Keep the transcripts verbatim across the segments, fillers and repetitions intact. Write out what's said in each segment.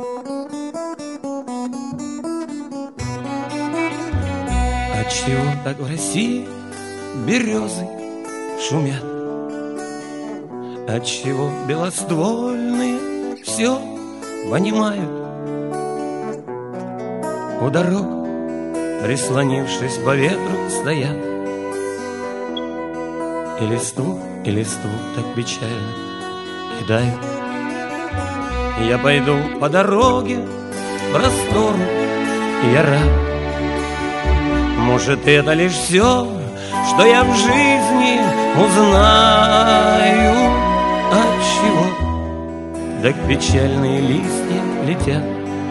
Отчего так в России березы шумят? Отчего белоствольные все понимают? У дорог, прислонившись по ветру, стоят, и листву, и листву так печально кидают. Я пойду по дороге простору, и я рад. Может, это лишь все, что я в жизни узнаю. Отчего так печальные листья летят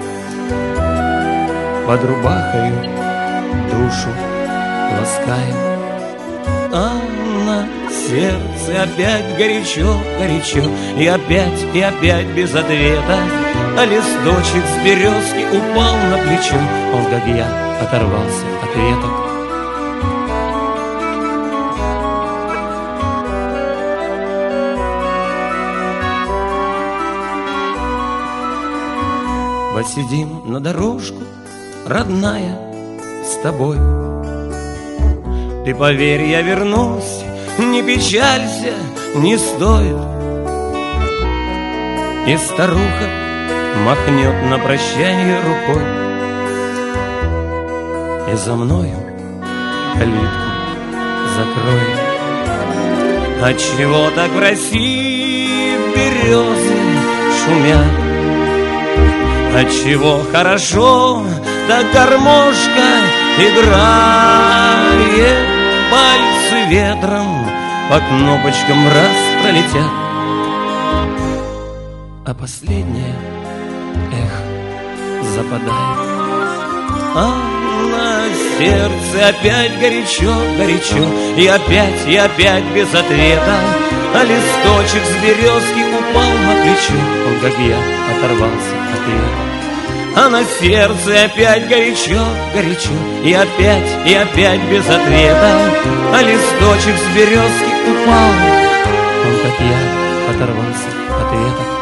под рубахою, душу лаская, а на сердце опять горячо, горячо, и опять, и опять без ответа. А листочек с березки упал на плечо, он, как я, оторвался от веток. Посидим на дорожку, родная, с тобой. Ты поверь, я вернусь, не печалься, не стоит. И старуха махнет на прощание рукой, и за мною калитку закроет. Отчего так в России березы шумят? Отчего хорошо так гармошка играет? Пальцы ветром по кнопочкам раз пролетят, а последнее эх западает. А на сердце опять горячо, горячо, и опять, и опять без ответа. А листочек с березки упал на плечо, он, как я, оторвался от ветра. А на сердце опять горячо, горячо, и опять, и опять без ответа. А листочек с березки упал, он, как я, оторвался от ветра.